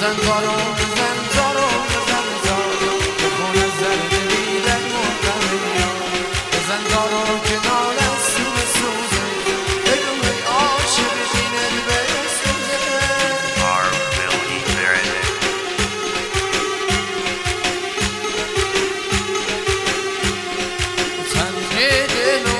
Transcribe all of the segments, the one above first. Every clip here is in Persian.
بزن تارو بزن تارو بزن تارو به خونه زرد بیرک مردم یار بزن تارو که ناله سوزه سوزه بگو ای عاشق دینت بسوزه تنگ دلو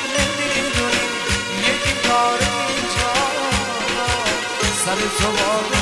سر تو